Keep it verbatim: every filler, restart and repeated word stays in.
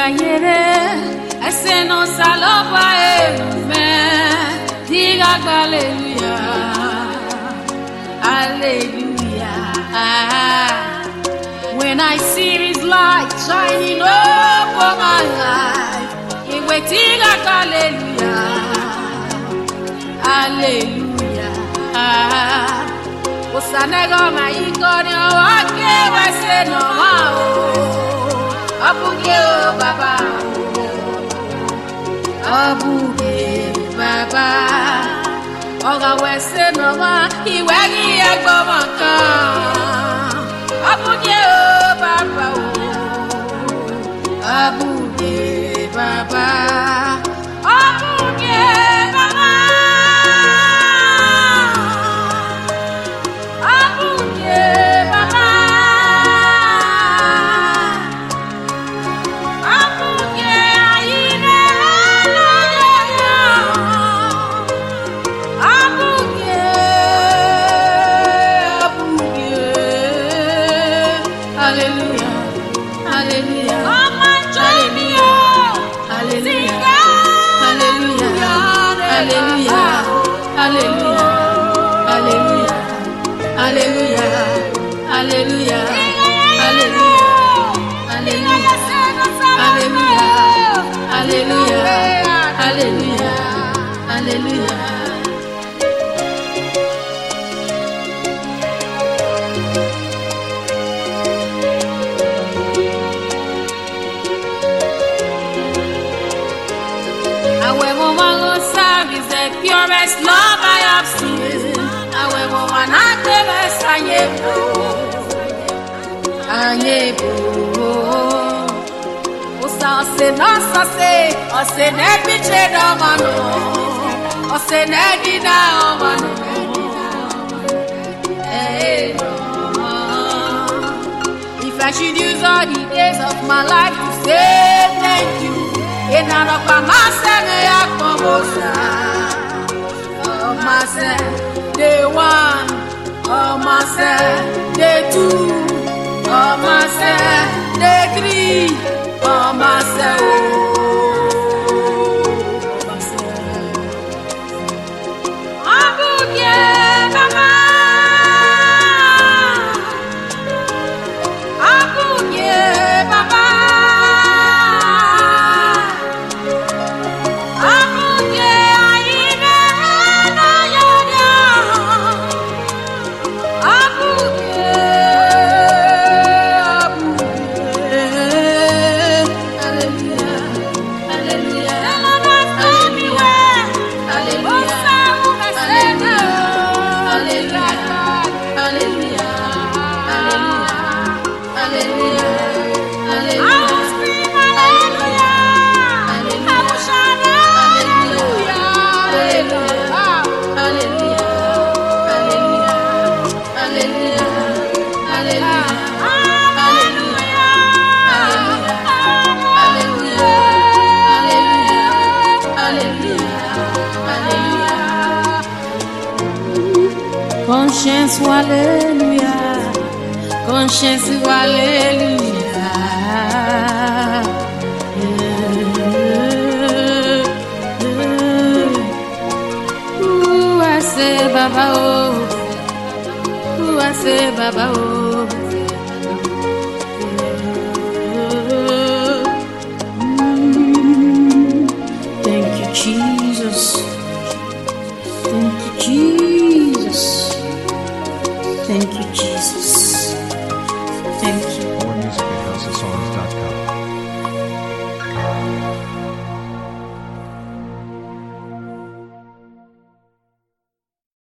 ganyere ese no saloba me diga hallelujah hallelujah. When I see his light shining over my life, it will diga hallelujah hallelujah. Osanego ma ikoni o ake wa se no ma o abuge o baba abuge baba oga we se no ma iwe gi egbo kan abuge o baba o abuge baba abuge baba Hallelujah, hallelujah, hallelujah, hallelujah, hallelujah, hallelujah. Our woman is the purest love I have seen. Our woman activist, I Anyebo, osa ose na sase, ose ne biche na mano, ose ne dina mano. Hey, no. If I should use all the days of my life to say thank you, in an opamase me akomosa, oh myself, day one, oh myself, day two. Oh, myself, the three, oh, myself, oh, myself. Abuge, mama. Abuge, mama. Abuge, aine, na yoga. Abuge. Conscience, hallelujah. Conscience, hallelujah. Ooh, I say, Baba, oh. Ooh, I say, Baba, oh.